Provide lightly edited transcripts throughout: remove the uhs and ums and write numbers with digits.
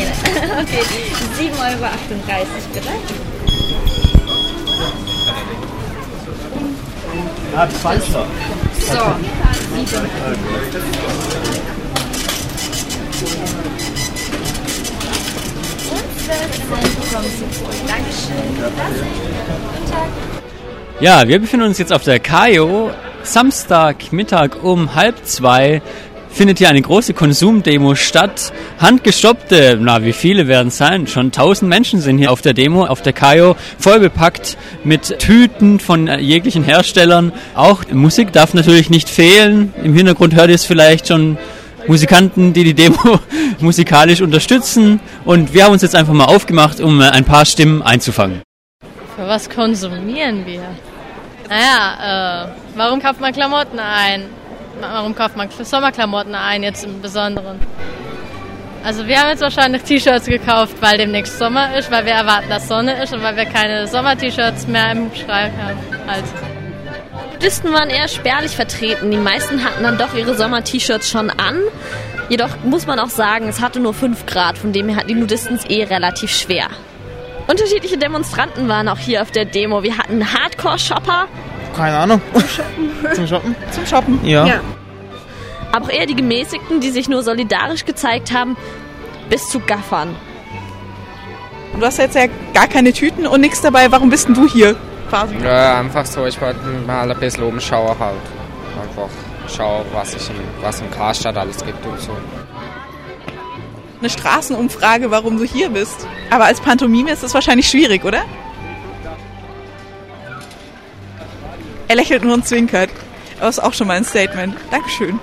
Okay, 7,38 € bitte. Pfeifer. So, 7 €. Ja, wir befinden uns jetzt auf der Kajo. Samstagmittag um 1:30 findet hier eine große Konsumdemo statt. Handgestoppte, wie viele werden es sein? Schon 1000 Menschen sind hier auf der Demo, auf der Kajo, voll bepackt mit Tüten von jeglichen Herstellern. Auch Musik darf natürlich nicht fehlen. Im Hintergrund hört ihr es vielleicht schon. Musikanten, die Demo musikalisch unterstützen. Und wir haben uns jetzt einfach mal aufgemacht, um ein paar Stimmen einzufangen. Für was konsumieren wir? Warum kauft man Klamotten ein? Warum kauft man Sommerklamotten ein, jetzt im Besonderen? Also wir haben jetzt wahrscheinlich T-Shirts gekauft, weil demnächst Sommer ist, weil wir erwarten, dass Sonne ist und weil wir keine Sommer-T-Shirts mehr im Schrank haben. Nudisten waren eher spärlich vertreten. Die meisten hatten dann doch ihre Sommer-T-Shirts schon an. Jedoch muss man auch sagen, es hatte nur 5 Grad, von dem her hatten die Nudisten es relativ schwer. Unterschiedliche Demonstranten waren auch hier auf der Demo. Wir hatten Hardcore-Shopper. Keine Ahnung. Zum Shoppen? Zum Shoppen, ja. Aber auch eher die Gemäßigten, die sich nur solidarisch gezeigt haben, bis zu Gaffern. Du hast jetzt ja gar keine Tüten und nichts dabei. Warum bist denn du hier? Quasi. Ja, einfach so, ich wollte mal ein bisschen umschauen halt. Einfach schauen, was im Karstadt alles gibt und so. Eine Straßenumfrage, warum du hier bist. Aber als Pantomime ist das wahrscheinlich schwierig, oder? Er lächelt nur und zwinkert. Aber das ist auch schon mal ein Statement. Dankeschön.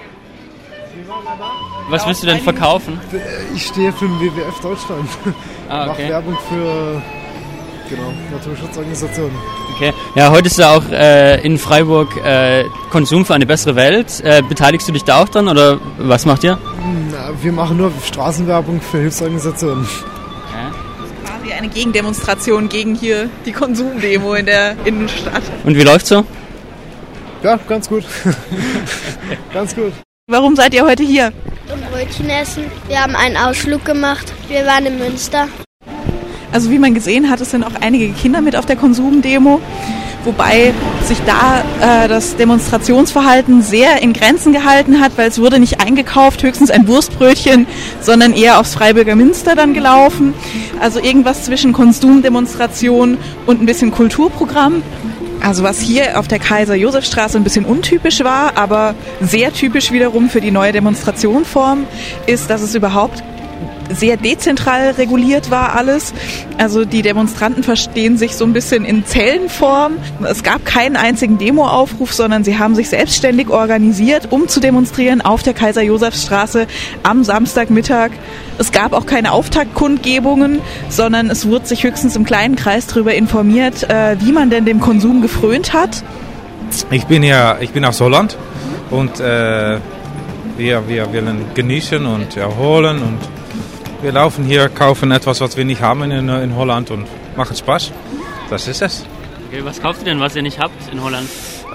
Was willst du denn verkaufen? Ich stehe für den WWF Deutschland. Okay. Mache Werbung für Naturschutzorganisationen. Okay. Ja, heute ist ja auch in Freiburg Konsum für eine bessere Welt. Beteiligst du dich da auch dran oder was macht ihr? Wir machen nur Straßenwerbung für Hilfsorganisationen. Quasi eine Gegendemonstration gegen hier die Konsumdemo in der Innenstadt. Und wie läuft's so? Ja, ganz gut. Ganz gut. Warum seid ihr heute hier? Zum Brötchen essen. Wir haben einen Ausflug gemacht. Wir waren in Münster. Also wie man gesehen hat, es sind auch einige Kinder mit auf der Konsumdemo, wobei sich da das Demonstrationsverhalten sehr in Grenzen gehalten hat, weil es wurde nicht eingekauft, höchstens ein Wurstbrötchen, sondern eher aufs Freiburger Münster dann gelaufen. Also irgendwas zwischen Konsumdemonstration und ein bisschen Kulturprogramm. Also was hier auf der Kaiser-Josef-Straße ein bisschen untypisch war, aber sehr typisch wiederum für die neue Demonstrationform, ist, dass es überhaupt sehr dezentral reguliert war alles. Also die Demonstranten verstehen sich so ein bisschen in Zellenform. Es gab keinen einzigen Demoaufruf, sondern sie haben sich selbstständig organisiert, um zu demonstrieren auf der Kaiser-Josef-Straße am Samstagmittag. Es gab auch keine Auftaktkundgebungen, sondern es wurde sich höchstens im kleinen Kreis darüber informiert, wie man denn dem Konsum gefrönt hat. Ich bin aus Holland und wir wollen genießen und erholen und wir laufen hier, kaufen etwas, was wir nicht haben in Holland und machen Spaß. Das ist es. Okay, was kauft ihr denn, was ihr nicht habt in Holland?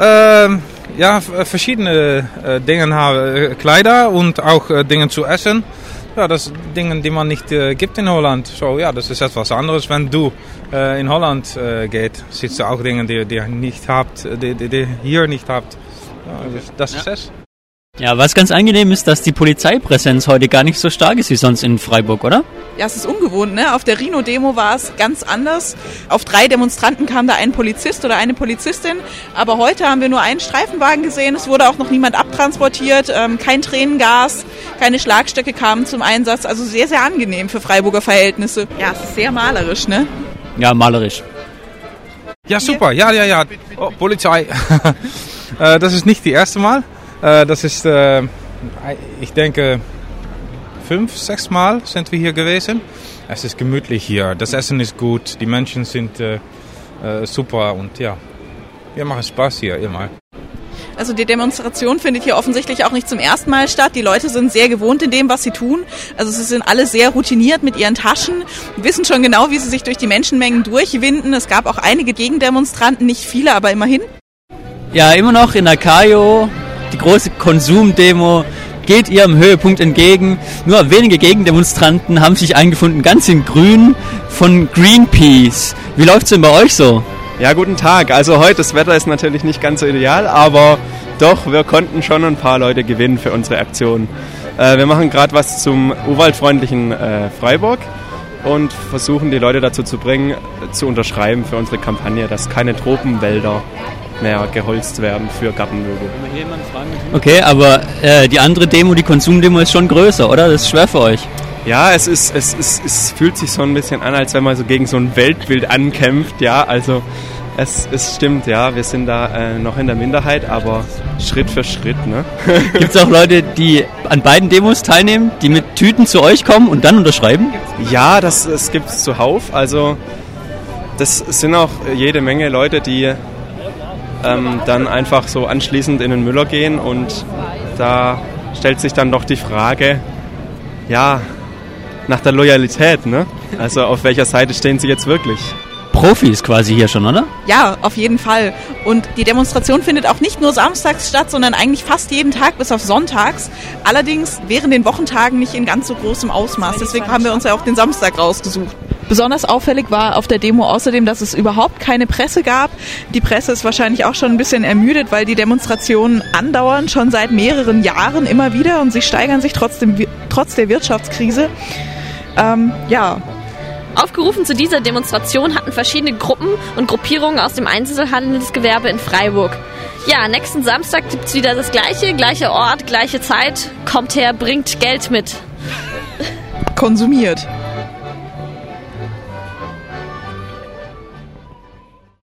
Verschiedene Dinge, Kleider und auch Dinge zu essen. Ja, das sind Dinge, die man nicht gibt in Holland. So, ja, das ist etwas anderes. Wenn du in Holland geht, siehst du auch Dinge, die ihr nicht habt, die hier nicht habt. Ja, das ist es. Ja, was ganz angenehm ist, dass die Polizeipräsenz heute gar nicht so stark ist wie sonst in Freiburg, oder? Ja, es ist ungewohnt, ne? Auf der Rhino-Demo war es ganz anders. Auf 3 Demonstranten kam da ein Polizist oder eine Polizistin. Aber heute haben wir nur einen Streifenwagen gesehen. Es wurde auch noch niemand abtransportiert. Kein Tränengas, keine Schlagstöcke kamen zum Einsatz. Also sehr, sehr angenehm für Freiburger Verhältnisse. Ja, es ist sehr malerisch, ne? Ja, malerisch. Ja, super. Ja. Oh, Polizei. Das ist nicht das erste Mal. Das ist, ich denke, 5, 6 Mal sind wir hier gewesen. Es ist gemütlich hier, das Essen ist gut, die Menschen sind super und ja, wir machen Spaß hier immer. Also die Demonstration findet hier offensichtlich auch nicht zum ersten Mal statt. Die Leute sind sehr gewohnt in dem, was sie tun. Also sie sind alle sehr routiniert mit ihren Taschen, wissen schon genau, wie sie sich durch die Menschenmengen durchwinden. Es gab auch einige Gegendemonstranten, nicht viele, aber immerhin. Ja, immer noch in der Kajo. Die große Konsumdemo, geht ihrem Höhepunkt entgegen. Nur wenige Gegendemonstranten haben sich eingefunden, ganz in Grün von Greenpeace. Wie läuft's denn bei euch so? Ja, guten Tag. Also heute, das Wetter ist natürlich nicht ganz so ideal, aber doch, wir konnten schon ein paar Leute gewinnen für unsere Aktion. Wir machen gerade was zum urwaldfreundlichen Freiburg und versuchen die Leute dazu zu bringen, zu unterschreiben für unsere Kampagne, dass keine Tropenwälder mehr geholzt werden für Gartenmöbel. Okay, aber die andere Demo, die Konsumdemo, ist schon größer, oder? Das ist schwer für euch. Ja, es fühlt sich so ein bisschen an, als wenn man so gegen so ein Weltbild ankämpft. Ja, also es stimmt, ja, wir sind da noch in der Minderheit, aber Schritt für Schritt, ne? Gibt es auch Leute, die an beiden Demos teilnehmen, die mit Tüten zu euch kommen und dann unterschreiben? Ja, das gibt es zuhauf. Also das sind auch jede Menge Leute, die dann einfach so anschließend in den Müller gehen und da stellt sich dann doch die Frage, ja, nach der Loyalität, ne? Also auf welcher Seite stehen sie jetzt wirklich? Profis quasi hier schon, oder? Ja, auf jeden Fall. Und die Demonstration findet auch nicht nur samstags statt, sondern eigentlich fast jeden Tag bis auf sonntags. Allerdings während den Wochentagen nicht in ganz so großem Ausmaß. Deswegen haben wir uns ja auch den Samstag rausgesucht. Besonders auffällig war auf der Demo außerdem, dass es überhaupt keine Presse gab. Die Presse ist wahrscheinlich auch schon ein bisschen ermüdet, weil die Demonstrationen andauern, schon seit mehreren Jahren immer wieder und sie steigern sich trotz der Wirtschaftskrise. Ja. Aufgerufen zu dieser Demonstration hatten verschiedene Gruppen und Gruppierungen aus dem Einzelhandelsgewerbe in Freiburg. Ja, nächsten Samstag gibt's wieder das Gleiche, gleicher Ort, gleiche Zeit. Kommt her, bringt Geld mit. Konsumiert.